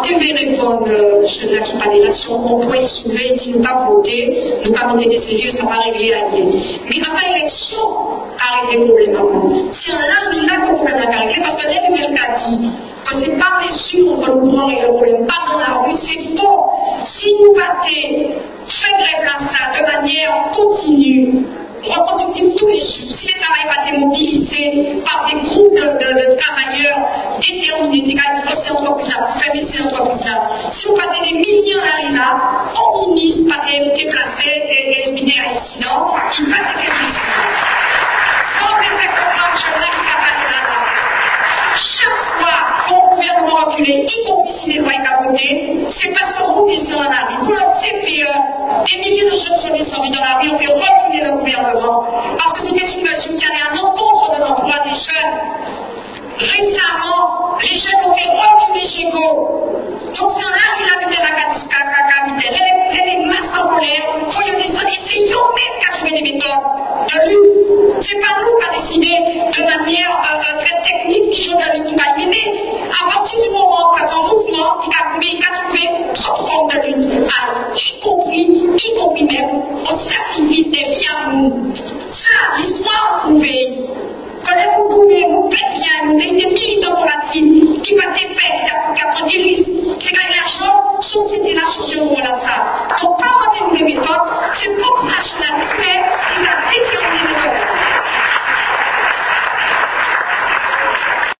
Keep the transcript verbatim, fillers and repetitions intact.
devait répondre euh, ceux-là qui parlaient là, si on pourrait soulever, dit nous pas voter, nous pas monter des cellules, ça va régler la vie. Mais après l'élection, a réglé le problème. C'est là, là que le problème a réglé, parce que les nouvelles qu'a dit que c'est pas mesure entre le pouvoir et le problème, pas dans la rue, c'est faux. Si nous battons, fait grève là, ça de manière continue, reconductive tous les jours, si les travailleurs pas été mobilisés par des groupes de, de, de travailleurs déterminés, qui ont fait ces entreprises-là, fermer ces entreprises-là, si on passait des millions d'années là, on ministre pas déplacé et éliminé à l'accident, qui passait quelque chose. Sans que ça comprenne, je n'ai pas passé là-bas. Chaque fois qu'on gouvernement reculé, y compris si les lois sont à côté, c'est parce qu'on roule dans la rue. Pour le C P E, des milliers de gens sont descendus dans la rue, on fait reculer le gouvernement.